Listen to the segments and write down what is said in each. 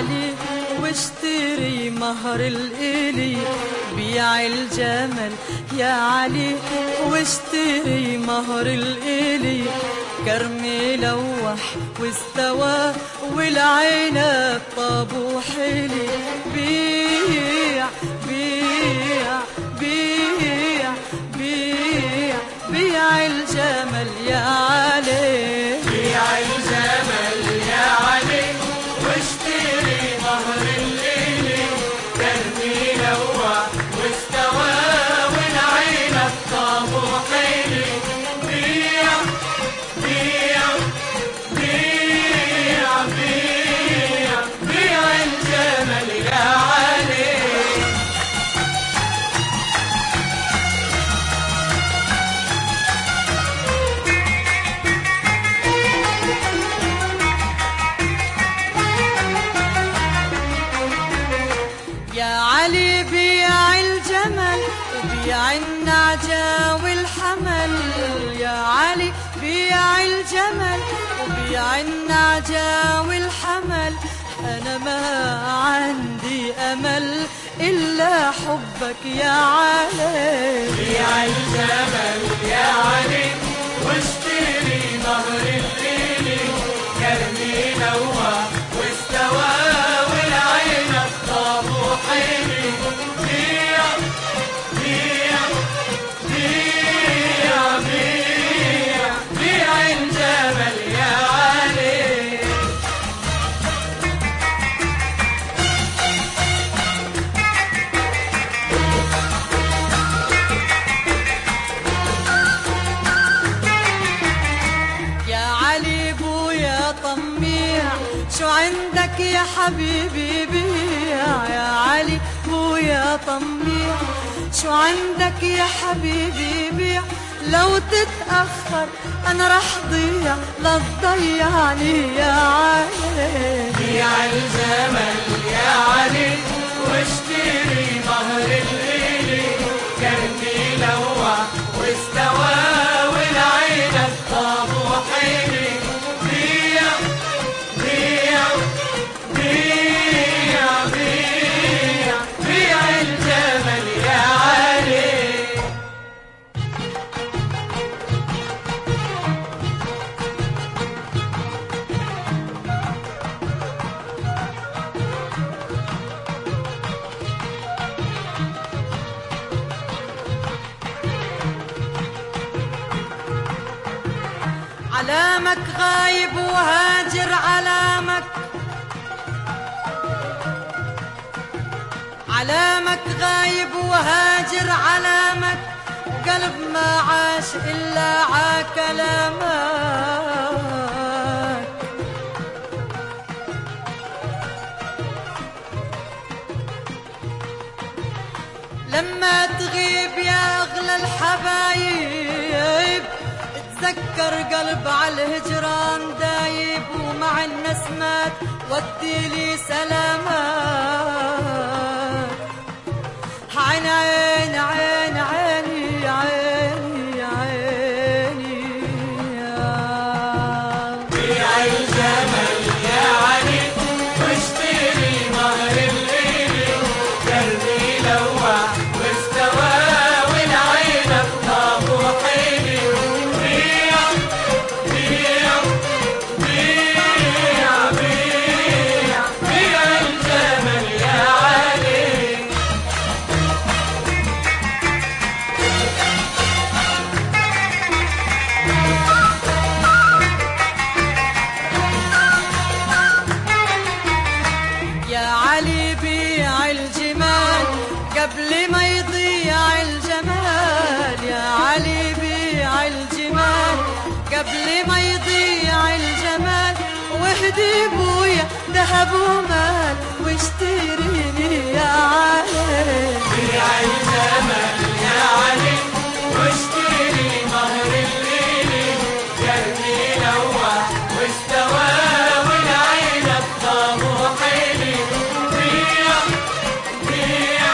علي واشتري مهر الإلي، بيع الجمل يا علي واشتري مهر الإلي، كرمي لوح واستوى والعنب طاب وحلي، بيع بيع بيع بيع بيع الجمل يا علي، بيع الجمل يا علي واشتري مهر الليلي، كرمي لوح واستوى والعنب طاب وحلي، بيع بيع بيع بيع بيع الجمل يا علي. يا علي بيع الجمل وبيع النعجة والحمل، يا علي بيع الجمل وبيع النعجة والحمل، أنا ما عندي أمل إلا حبك يا علي، بيع الجمل يا علي واشتري مهر الليلي، كرمي لوح واستوى والعنب طاب وحلي، بيع بيع بيع بيع بيع الجمل يا علي. يا علي بويا طميع شو عندك يا حبيبي بيع، يا علي بويا طميع شو عندك يا حبيبي بيع، لو تتأخر أنا رح ضيع لا تضيعني يا علي، بيع الجمل يا علي واشتري مهر الليلي، كرمي لوح واستوى والعنب طاب وحلي، بيع بيع بيع بيع بيع الجمل يا علي. علامك غايب وهاجر علامك، علامك غايب وهاجر علامك، قلب ما عاش إلا عكلامك، لما تغيب يا أغلى الحبايب، تذكر قلب عالهجران دايب، ومع النسمات ودي لي سلامات، عين عين عين عيني عيني عيني بيع الجمل يا علي واشتري مهر الليلي، كرمي لوح واستوى والعنب طاب وحلي، بيع بيع بيع بيع بيع الجمل يا علي. يا علي بيع الجمال قبل ما يضيع الجمال، يا علي بيع الجمال قبل ما يضيع الجمال، واهدي بويا ذهب ومال واشتريني يا علي، بيع الجمل يا علي واشتري مهر الليلي، كرمي لوح واستوى والعنب طاب وحلي، بيع بيع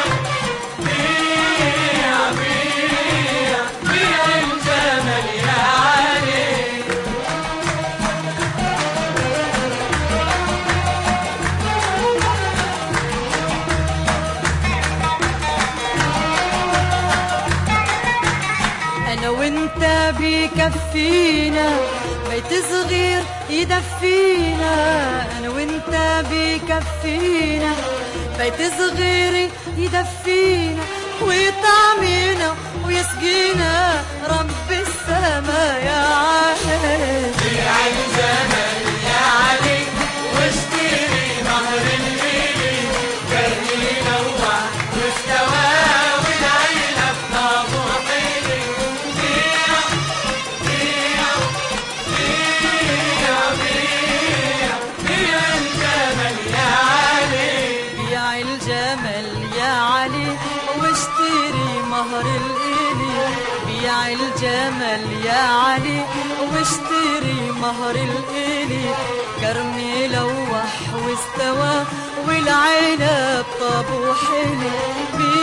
بيع بيع بيع الجمل يا علي. بيكفينا، بيت صغير يدفينا، انا وانت بيكفينا، بيت صغير يدفينا ويطعمينا ويسقينا رب السما يا علي. بيع الجمل يا علي واشتري مهر الليلي، جري نوع مستوى والعيلة بطابو حيلي. بيع بيع بيع بيع بيع الجمل يا علي. بيع الجمل يا علي واشتري مهر الإلي، بيع الجمل يا علي واشتري مهر الإلي، كرمي لوح واستوى والعنب طاب وحلي.